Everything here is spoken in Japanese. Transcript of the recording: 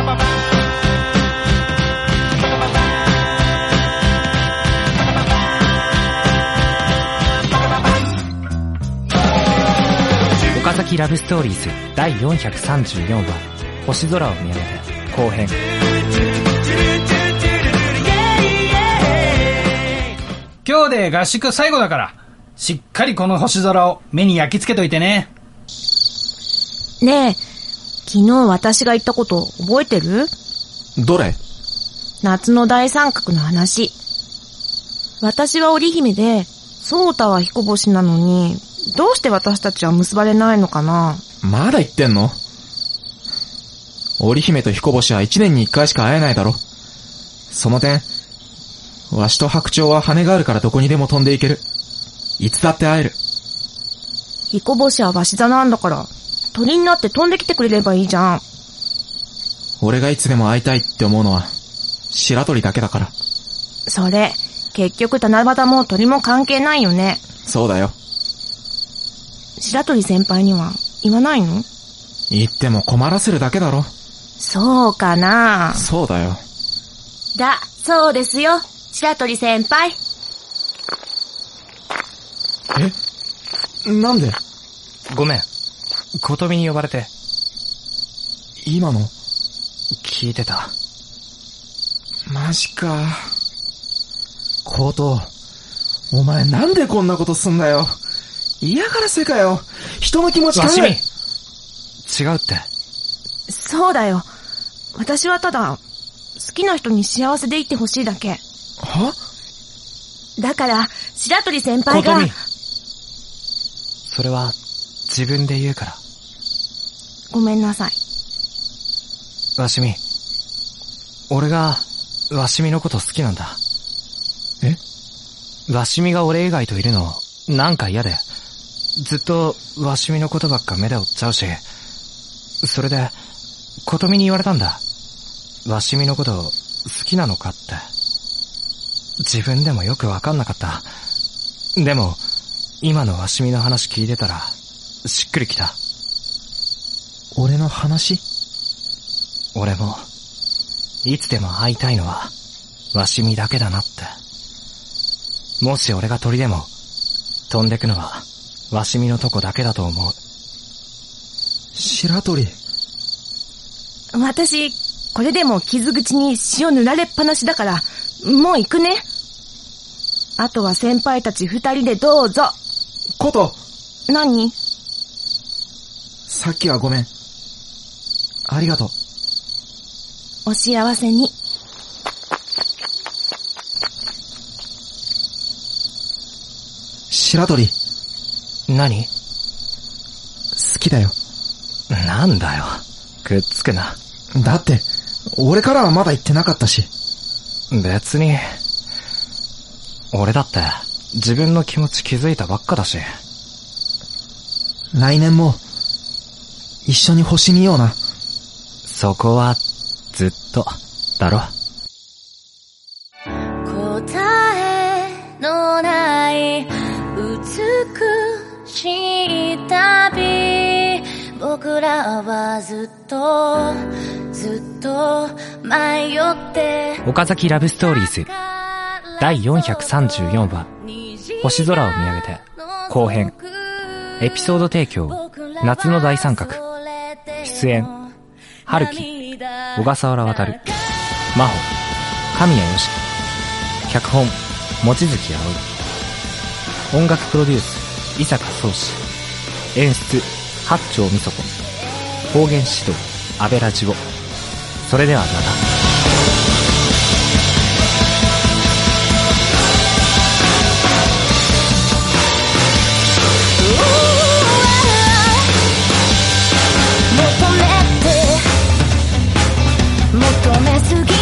岡崎ラブストーリーズ第434話星空を見上げて後編。 今日で合宿最後だからしっかりこの星空を目に焼き付けといてね。 ねえ、昨日私が言ったこと覚えてる？ どれ？ 夏の大三角の話。私は織姫で宗太は彦星なのに、どうして私たちは結ばれないのかな？ まだ言ってんの？織姫と彦星は1年に1回しか会えないだろ。その点、わしと白鳥は羽があるからどこにでも飛んでいける。いつだって会える。 彦星は鷲座なんだから、鳥になって飛んできてくれればいいじゃん。 俺がいつでも会いたいって思うのは白鳥だけだから。 それ、結局七夕も鳥も関係ないよね。 そうだよ。 白鳥先輩には言わないの？ 言っても困らせるだけだろ。 そうかな。 そうだよ。 そうですよ、白鳥先輩。 なんで？ ごめん、琴美に呼ばれて。 今の？ 聞いてた。 マジか。琴、お前なんでこんなことすんだよ。嫌がらせかよ。人の気持ち考え。 違うって。 そうだよ。私はただ好きな人に幸せでいてほしいだけ。 は？ だから白鳥先輩が。 琴美、それは自分で言うから。 ごめんなさい。 わしみ、俺がわしみのこと好きなんだ。わしみが俺以外といるのなんか嫌で、ずっとわしみのことばっか目で追っちゃうし、それで琴美に言われたんだ。わしみのこと好きなのかって。自分でもよくわかんなかった。でも今のわしみの話聞いてたらしっくりきた。 俺の話？ 俺もいつでも会いたいのはわしみだけだなって。もし俺が鳥でも飛んでくのはわしみのとこだけだと思う。 白鳥。 私これでも傷口に塩塗られっぱなしだから、もう行くね。あとは先輩たち2人でどうぞ。 琴。 何？ さっきはごめん。ありがとう。 お幸せに。 白鳥。 何？ 好きだよ。 なんだよ、くっつくな。 だって俺からはまだ言ってなかったし。 別に俺だって自分の気持ち気づいたばっかだし。 来年も一緒に星見ような。 そこはずっとだろ。 答えのない美しい旅、僕らはずっと迷って。 岡崎ラブストーリーズ第434話星空を見上げて後編。エピソード提供夏の大三角。出演春樹、小笠原渉、真帆、神谷よしき。脚本望月葵。音楽プロデュース伊坂壮志。演出八丁美佐子。方言指導阿部ラジオ。それではまた。 求めすぎ